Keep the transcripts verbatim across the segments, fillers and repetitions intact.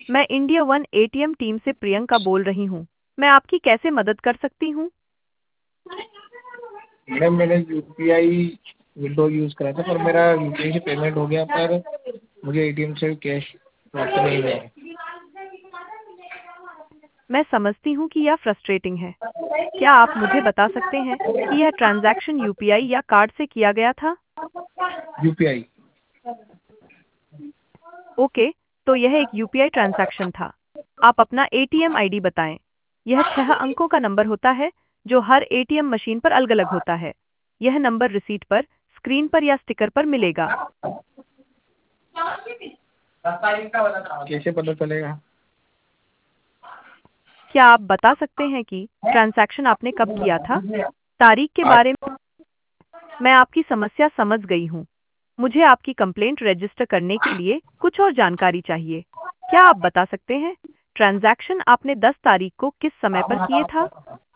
मैं India one ATM team से प्रियंका बोल रही हूँ। मैं आपकी कैसे मदद कर सकती हूँ? मैडम मैंने यूपीआई विंडो यूज़ करा था पर मेरा यूपीआई से पेमेंट हो गया पर मुझे एटीएम से कैश प्राप्त नहीं हुआ है। मैं समझती हूँ कि यह फ्रस्ट्रेटिंग है। क्या आप मुझे बता सकते हैं कि यह ट्रांजैक्शन यूपीआई या कार्ड से किया गया था? यूपीआई। ओके, तो यह एक यूपीआई ट्रांजैक्शन था। आप अपना एटीएम आईडी बताएं। यह छह अंकों का नंबर होता है जो हर एटीएम मशीन पर अलग-अलग होता है। यह नंबर रिसीट पर, स्क्रीन पर या स्टिकर पर मिलेगा। कैसे पता चलेगा? क्या आप बता सकते हैं कि ट्रांजैक्शन आपने कब किया था? तारीख के आज बारे में मैं आपकी समस्या समझ गई हूँ। मुझे आपकी कंप्लेंट रजिस्टर करने के लिए कुछ और जानकारी चाहिए। क्या आप बता सकते हैं ट्रांजैक्शन आपने दस तारीख को किस समय पर किए था?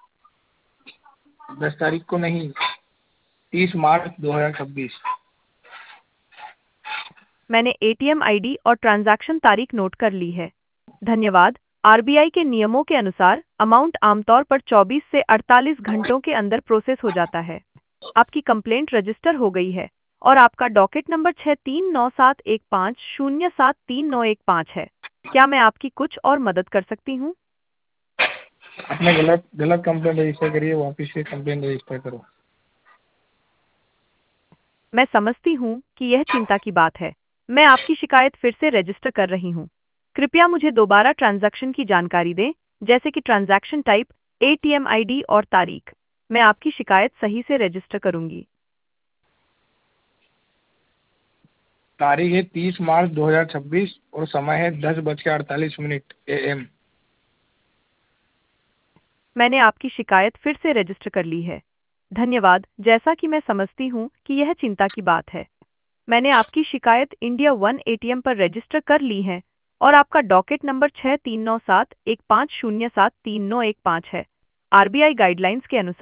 दस तारीख को नहीं, तीस मार्च दो हज़ार छब्बीस। मैंने एटीएम आईडी और ट्रांजैक्शन तारीख नोट कर ली है। धन्यवाद। आरबीआई के नियमों के अनुसार अमाउंट आमतौर पर चौबीस से अड़तालीस घंटों के अंदर प्रोसेस हो जाता है। आपकी कंप्लेंट रजिस्टर हो गई है और आपका डॉकेट नंबर छः तीन नौ सात एक पाँच शून्य सात तीन नौ एक पाँच है। क्या मैं आपकी कुछ और मदद कर सकती हूँ? आपने गलत गलत कंप्लेंट रजिस्टर करी है, वापस से कंप्लेंट रजिस्टर करो। मैं समझती हूँ कि यह चिंता की बात है। मैं आपकी शिकायत फिर से रजिस्टर कर रही हूँ। कृपया मुझे दोबारा ट्रांजैक्शन की जानकारी दें, जैसे कि ट्रांजैक्शन टाइप, एटीएम आईडी और तारीख। मैं आपकी शिकायत सही से रजिस्टर करूंगी। तारीख है तीस मार्च दो हज़ार छब्बीस और समय है दस बज के अड़तालीस मिनट ए एम। मैंने आपकी शिकायत फिर से रजिस्टर कर ली है। धन्यवाद। जैसा कि मैं समझती हूँ कि यह चिंता की बात है। मैंने आपकी शिकायत इंडिया वन एटीएम पर रजिस्टर कर ली है और आपका डॉकेट नंबर छः तीन नौ सात एक पाँच शून्य सात तीन नौ एक पाँच है। आरबीआई गाइडलाइंस के अनुसार